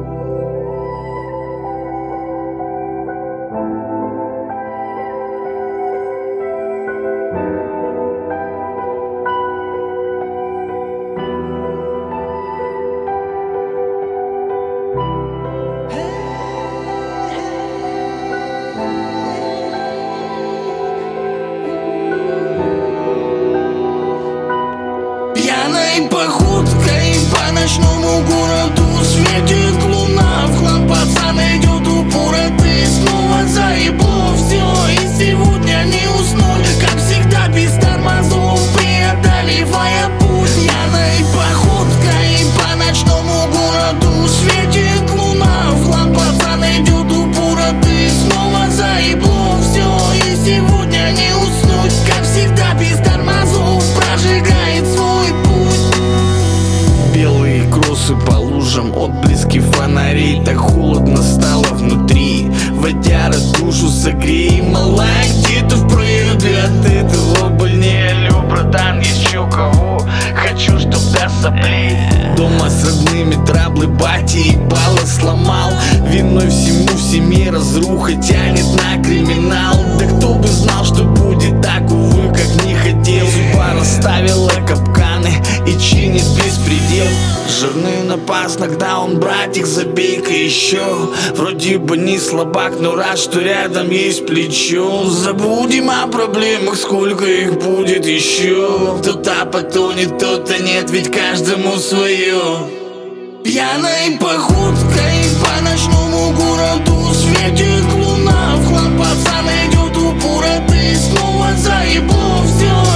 Пьяной походкой по ночному городу светит луна. В хлам пацан идет упорно, ты снова заебло все. И сегодня не уснуть, как всегда без тормозов, преодолевая путь. Пьяной походкой по ночному городу светит луна. В хлам пацан идет упорно, ты снова заебло все. И сегодня не уснуть, как всегда без тормозов, прожигает свой путь. Белые кроссы по лужам, отблески фонарей. Так холодно стало внутри, водяра душу согрей. Малая, где-то в проезде от этого больнее. Алло, братан, еще кого? Хочу, чтоб до соплей. Дома с родными траблы, бати ебало сломал. Виной всему в семье разруха тянет на криминал. Да кто бы знал, что будет так, увы, как не хотел. Судьба расставила капканы и чинит беспредел. Жирный напас, нокдаун, братик, забей-ка еще. Вроде бы не слабак, но рад, что рядом есть плечо. Забудем о проблемах, сколько их будет еще. Кто-то потонет, кто-то нет, ведь каждому свое. Пьяной походкой по ночному городу светит луна. В хлам пацан идет упорно, ты снова заебло все.